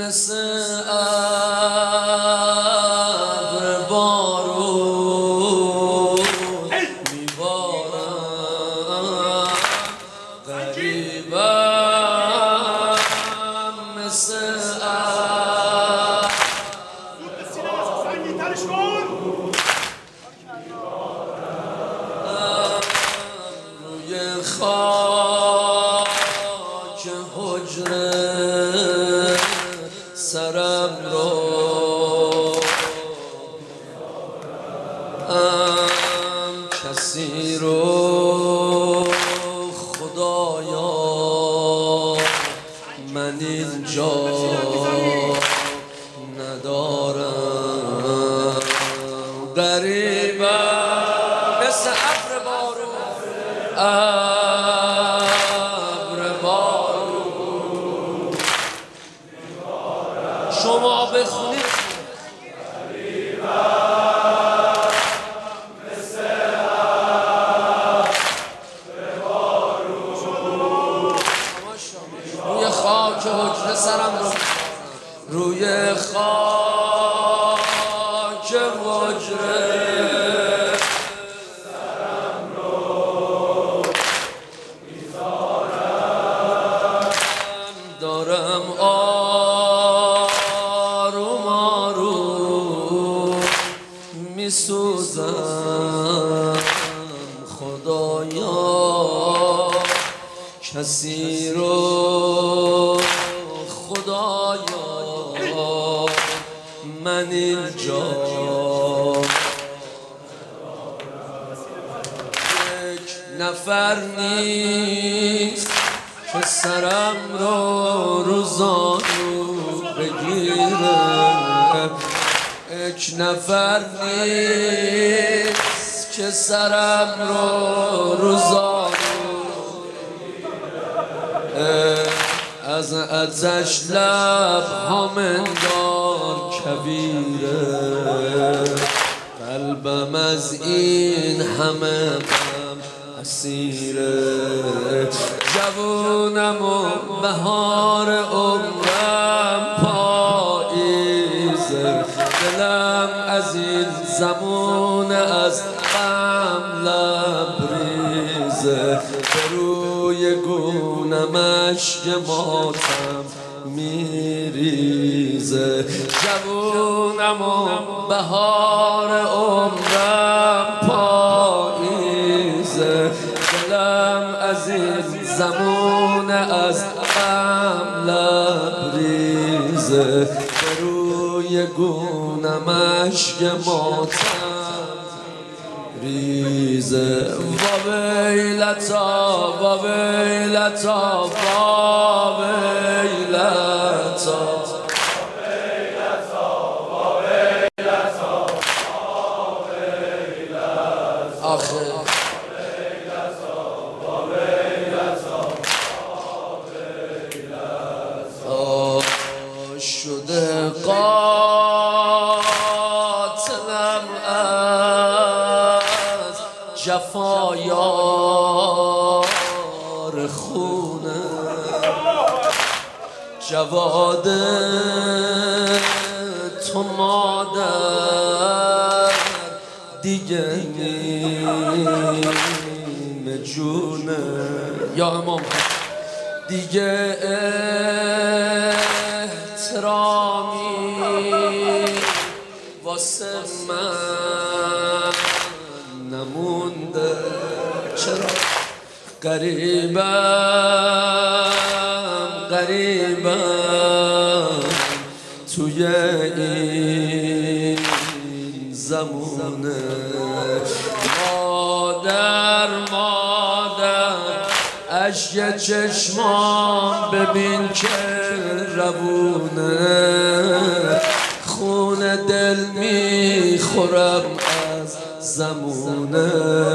مثل ابر بارون میبارم، غریبم مثل روی خاک حجره سرم رو کسی رو خدایا من اینجا ندارم، غریبم مثل ابر بارون، ابر بارون. شما بخونید روی خاک حجره سرم رو، روی خاک حجره سرم رو میذارم، دارم آروم آروم میسوزم، خدایا کسی رو خدایا من اینجا یک نفر نیست که سرم رو زانو بگیره، یک نفر نیست که سرم رو زانو از ازش لب هامندار کبیره، قلبم از این همه غم اسیره، جوونم و بهار عمرم پاییزه، دلم از این زمان از غم لبریزه، به روی گونم اشک ماتم میریزه، جوونم و بهار عمرم پاییزه، دلم از این زمان از غم لبریزه، به روی گونم اشک ماتم ریزه. و ویلتا و ویلتا و ویلتا آخه شده قاتلم از جفایار خونه، جواد تو مادر دیگه نیم جونه، یا امام دیگه احترامی واسه من نمونده، چرا غریبم غریبم توی این زمونه، مادر اشک چشمان ببین که روونه، خون دل میخورم از زمونه،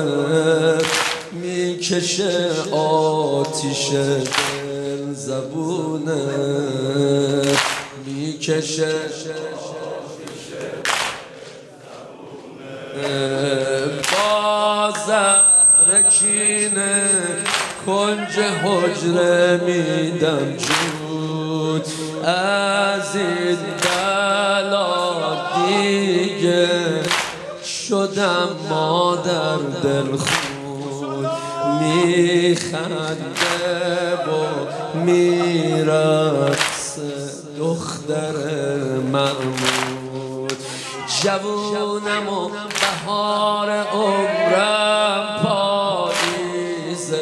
میکشه آتیش دل زبونه، میکشه با زهر کینه کنج حجره میدم جود از این بلا دیگه شدم مادر دلخون میخنده و میرقصه دختر محمود جوونم و بهار عمرم پاییزه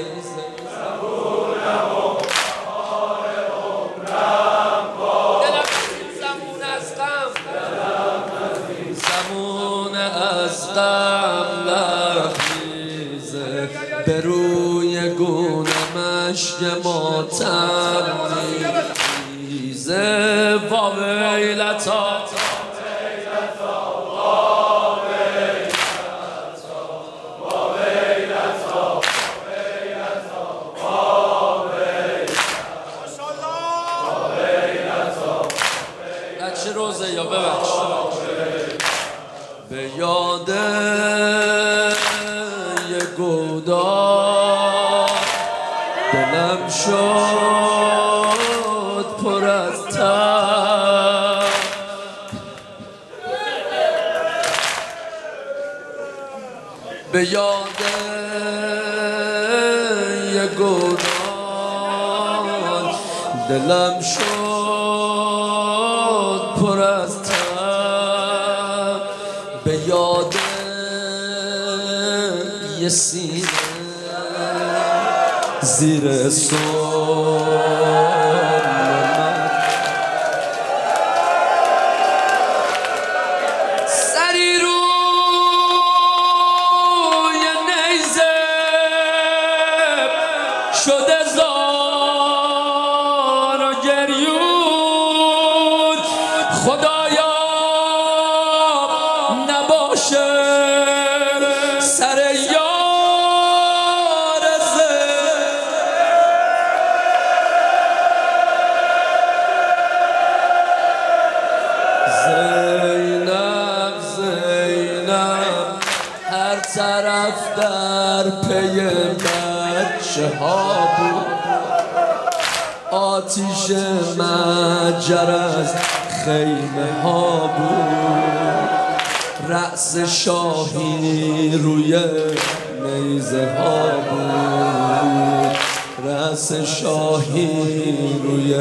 زمون از غم لبریزه به روی گونم اشک ماتم میریزه وا ویلتا چه روزه یا ببخش به یاد یه گودار دلم شد پر از تب به یاد یه گودار دلم شد پر از تب به یاد یه سینه زیر سری روی نیزه شده زار و گریون خدایا نباشه سر یار زینب زینب هر طرف در پی بچه ها بود آتیش مجر از خیمه ها بود رأس شاهی روی نیزه ها بود رأس شاهی روی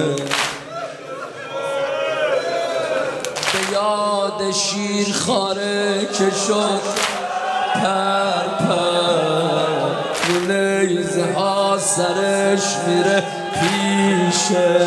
به یاد شیرخواره که شد پر پر رو نیزه ها سرش میره پیش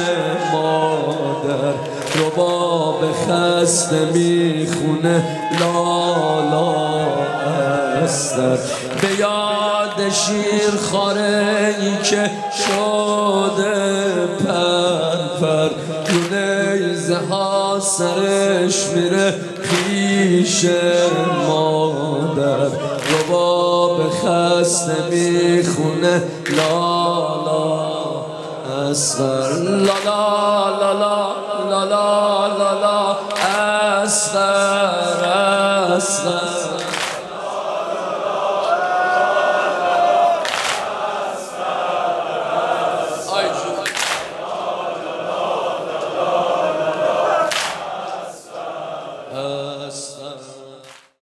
مادر رباب خسته میخونه لالا استر به یاد شیرخواره ای که شده پر پر رو نیزه ها سرش میره پیش مادر رباب خسته میخونه لالا اصغر لالا لالا لالا لالا اصغر اصغر